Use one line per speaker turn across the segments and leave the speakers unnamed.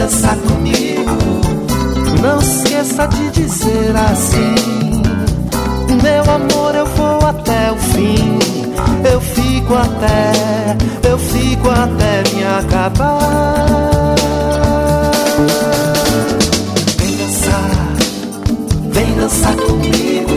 dançar comigo. Não esqueça de dizer assim: meu amor, eu vou até o fim. Eu fico até me acabar. Vem dançar comigo,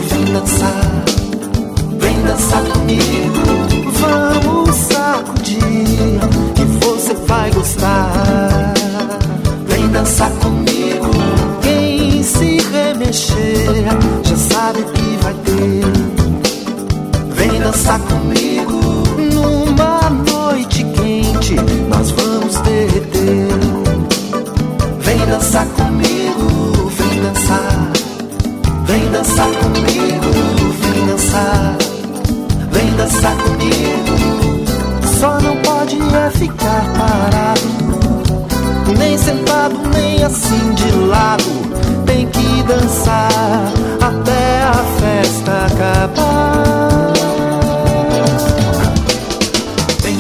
vem dançar comigo. Vamos sacudir, que você vai gostar. Vem dançar comigo, quem se remexer já sabe que vai ter. Vem dançar comigo, numa noite quente nós vamos derreter. Vem dançar comigo, vem dançar. Vem dançar comigo, vem dançar comigo. Só não pode é ficar parado, nem sentado, nem assim de lado. Tem que dançar até a festa acabar. Vem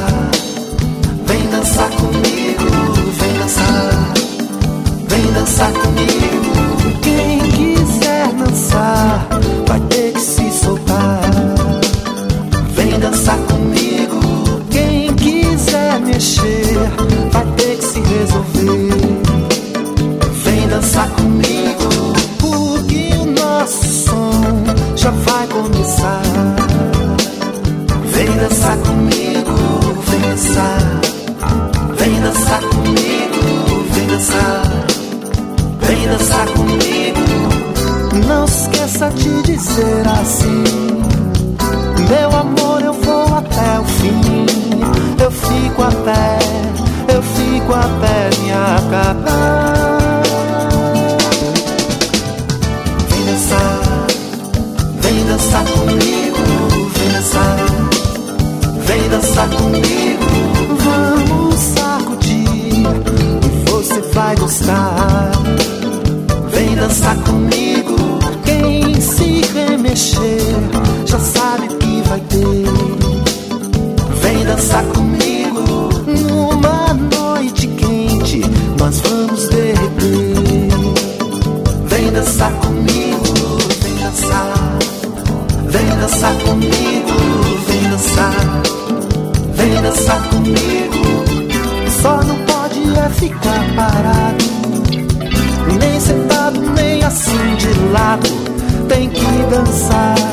dançar comigo, vem dançar comigo. Quem quiser dançar vai ter que se soltar. Vem dançar comigo, quem quiser mexer vai ter que se resolver. Vem dançar comigo, porque o nosso som já vai começar. Vem dançar comigo, vem dançar. Vem dançar comigo, vem dançar. Vem dançar comigo. Não esqueça de dizer assim: meu amor, eu vou até o fim. Eu fico até me acabar. Vem dançar comigo, vem dançar comigo. Vamos sacudir e você vai gostar. Vem dançar comigo, quem se remexer já sabe o que vai ter. Vem dançar comigo, numa noite quente nós vamos derreter. Vem dançar comigo, vem dançar comigo, vem dançar comigo. Só não pode é ficar parado, nem sentado, nem assim de lado. Tem que dançar